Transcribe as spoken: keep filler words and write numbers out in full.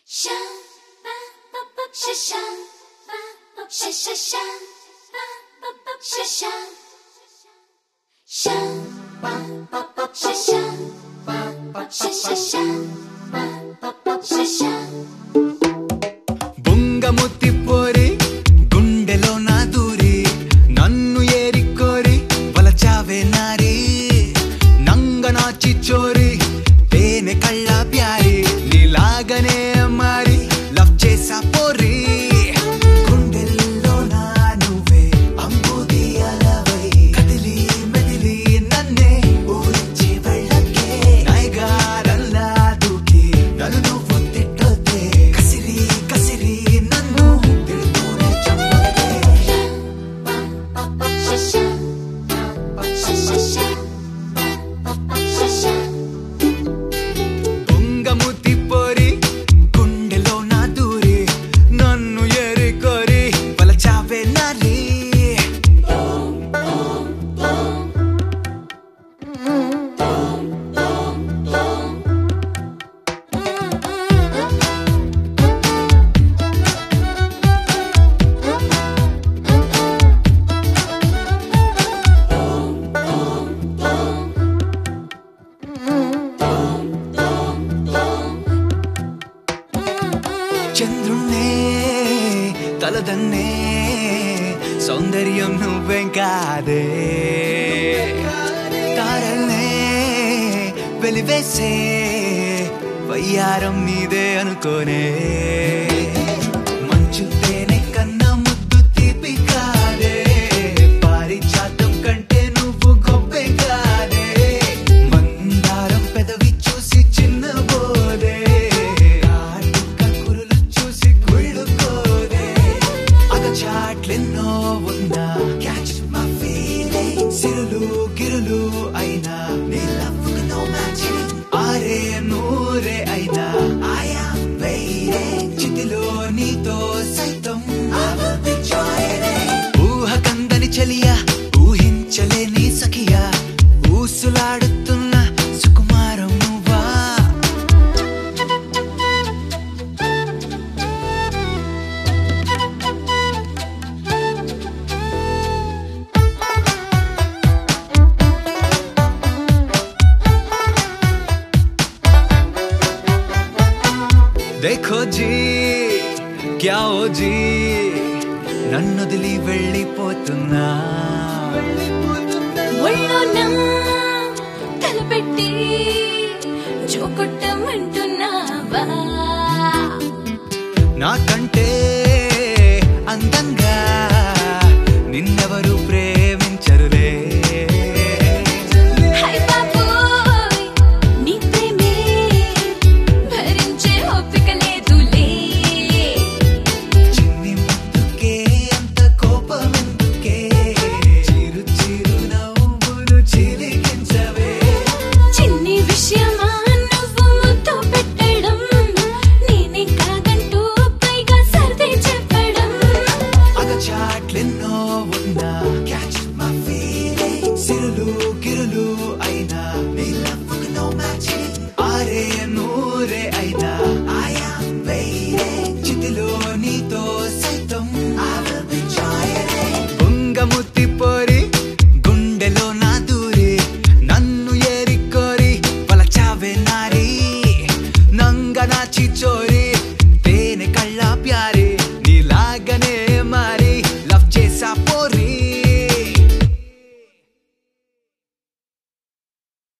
బొంగముత్తి పోరి గుండెలో నా దూరి నన్ను ఏరి కోరి వలచావే నారి నంగనాచి చోరి తేనె కళ్ళ ప్యారి నీలాగనే మారి లవ్ చేసా పోరి చంద్రుణ్ణే తలదన్నే సౌందర్యం నువ్వేం కాదే తారల్నే వెలివేసే వయ్యారం నీదే అనుకోనే మంచు తేనె కన్నా ముద్దు తీపి కాదే పారిజాతం కంటే నువ్వు గొప్పే కాదే మందారం పెదవి చూసి చిన్నబోదే చాట్లెన్నో ఉన్నా క్యాచ్ మై ఫీలింగ్ సిరులు గిరులు అయినా నీ లవ్కు నో మ్యాచింగ్ ఆరే నూరే అయినా ఐ యామ్ వెయిటింగ్ చితిలో నీతో సైతం I will be joining ఊహ కందని చలియా ఊహించలేని సఖియా ఊసులాడుతున్న సుకుమారం నువ్వా देखो जी क्या हो जी నన్నొదిలి వెళ్ళిపోతున్నా ఒళ్ళోనా తలపెట్టి జోకొట్టమంటున్నావా నాకంటే